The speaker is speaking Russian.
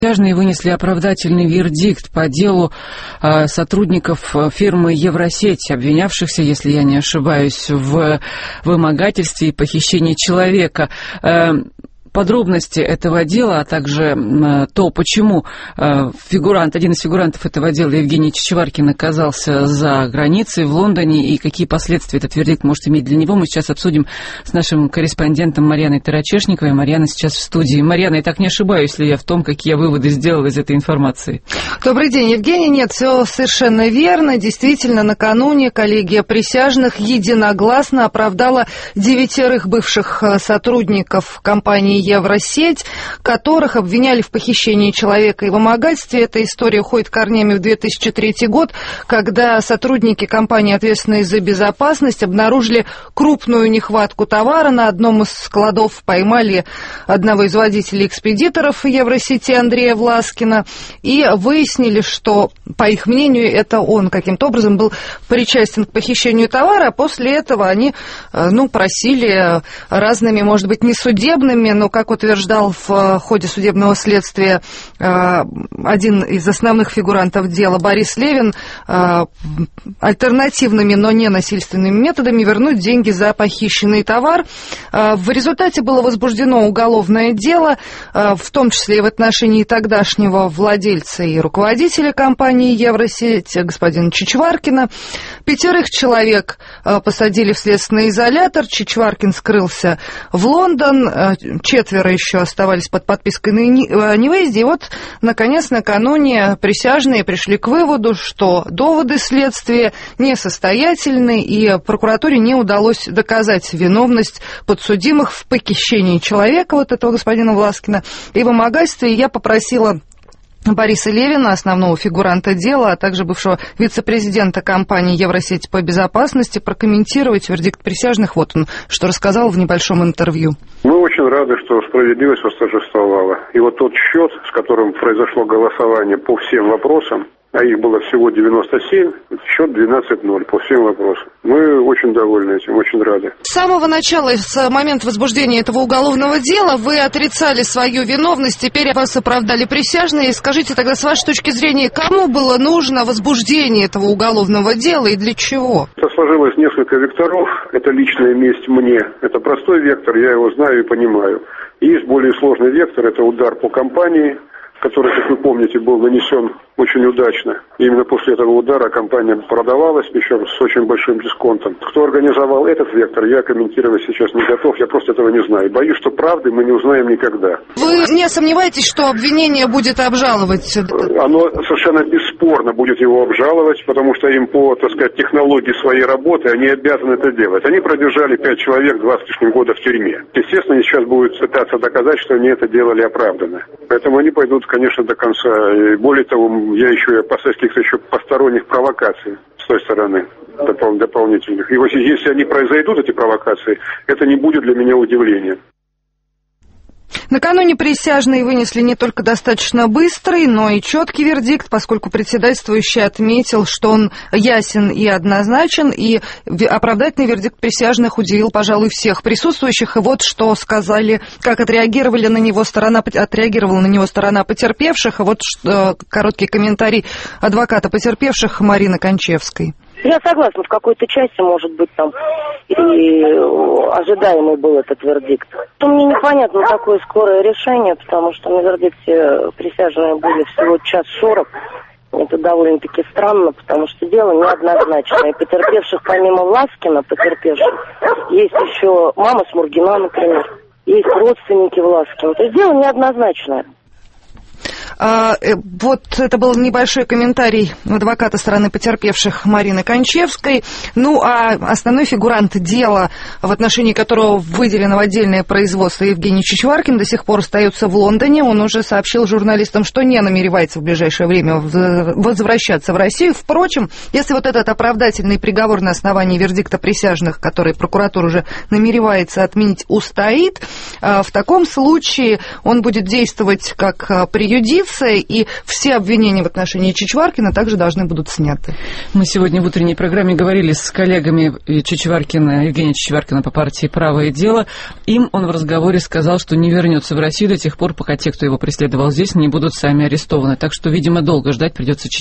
Присяжные вынесли оправдательный вердикт по делу сотрудников фирмы «Евросеть», обвинявшихся, если я не ошибаюсь, в вымогательстве и похищении человека. Подробности этого дела, а также то, почему один из фигурантов этого дела, Евгений Чичваркин, оказался за границей в Лондоне, и какие последствия этот вердикт может иметь для него, мы сейчас обсудим с нашим корреспондентом Марьяной Тарачешниковой. Марьяна сейчас в студии. Марьяна, я так не ошибаюсь ли я в том, какие я выводы сделала из этой информации? Добрый день, Евгений. Нет, все совершенно верно. Действительно, накануне коллегия присяжных единогласно оправдала 9 бывших сотрудников компании «Евросеть», которых обвиняли в похищении человека и вымогательстве. Эта история уходит корнями в 2003 год, когда сотрудники компании, ответственные за безопасность, обнаружили крупную нехватку товара на одном из складов, поймали одного из водителей-экспедиторов «Евросети» Андрея Власкина и выяснили, что, по их мнению, это он каким-то образом был причастен к похищению товара, а после этого они просили разными, может быть, не судебными, но, как утверждал в ходе судебного следствия один из основных фигурантов дела, Борис Левин, альтернативными, но не насильственными методами вернуть деньги за похищенный товар. В результате было возбуждено уголовное дело, в том числе и в отношении тогдашнего владельца и руководителя компании «Евросеть» господина Чичваркина. 5 человек посадили в следственный изолятор. Чичваркин скрылся в Лондон, 4 еще оставались под подпиской на невыезде. И вот, наконец, накануне присяжные пришли к выводу, что доводы следствия несостоятельны, и прокуратуре не удалось доказать виновность подсудимых в похищении человека, вот этого господина Власкина, и вымогательстве. И я попросила Бориса Левина, основного фигуранта дела, а также бывшего вице-президента компании «Евросеть» по безопасности, прокомментировать вердикт присяжных. Вот он, что рассказал в небольшом интервью. Мы очень рады, что справедливость восторжествовала. И вот тот счет, с которым произошло голосование по всем вопросам, а их было всего 97, счет 12-0 по всем вопросам. Мы очень довольны этим, очень рады. С самого начала, с момента возбуждения этого уголовного дела, вы отрицали свою виновность, теперь вас оправдали присяжные. Скажите тогда, с вашей точки зрения, кому было нужно возбуждение этого уголовного дела и для чего? Это сложилось несколько векторов. Это личная месть мне. Это простой вектор, я его знаю и понимаю. И есть более сложный вектор, это удар по компании, который, как вы помните, был нанесен очень удачно. И именно после этого удара компания продавалась, причем с очень большим дисконтом. Кто организовал этот вектор, я комментировать сейчас не готов, я просто этого не знаю. Боюсь, что правды мы не узнаем никогда. Вы не сомневаетесь, что обвинение будет обжаловать? Оно совершенно бесспорно будет его обжаловать, потому что им по, так сказать, технологии своей работы они обязаны это делать. Они продержали 5 человек 20 с лишним года в тюрьме. Естественно, они сейчас будут пытаться доказать, что они это делали оправданно. Поэтому они пойдут, конечно, до конца. И более того, я еще опасаюсь каких-то еще посторонних провокаций с той стороны, дополнительных. И вот если они произойдут, эти провокации, это не будет для меня удивлением. Накануне присяжные вынесли не только достаточно быстрый, но и четкий вердикт, поскольку председательствующий отметил, что он ясен и однозначен, и оправдательный вердикт присяжных удивил, пожалуй, всех присутствующих. И вот что сказали, как отреагировала на него сторона потерпевших, и вот короткий комментарий адвоката потерпевших Марины Кончевской. Я согласна, в какой-то части, может быть, там и ожидаемый был этот вердикт. Мне непонятно такое скорое решение, потому что на вердикте присяжные были всего 1:40. Это довольно-таки странно, потому что дело неоднозначное. И потерпевших, помимо Власкина, есть еще мама Смургина, например, есть родственники Власкина. То есть дело неоднозначное. Вот это был небольшой комментарий адвоката стороны потерпевших Марины Кончевской. Ну, а основной фигурант дела, в отношении которого выделено в отдельное производство, Евгений Чичваркин, до сих пор остается в Лондоне. Он уже сообщил журналистам, что не намеревается в ближайшее время возвращаться в Россию. Впрочем, если вот этот оправдательный приговор на основании вердикта присяжных, который прокуратура уже намеревается отменить, устоит, в таком случае он будет действовать как преюдив, юстиция, и все обвинения в отношении Чичваркина также должны будут сняты. Мы сегодня в утренней программе говорили с коллегами Евгения Чичваркина по партии «Правое дело». Им он в разговоре сказал, что не вернется в Россию до тех пор, пока те, кто его преследовал здесь, не будут сами арестованы. Так что, видимо, долго ждать придется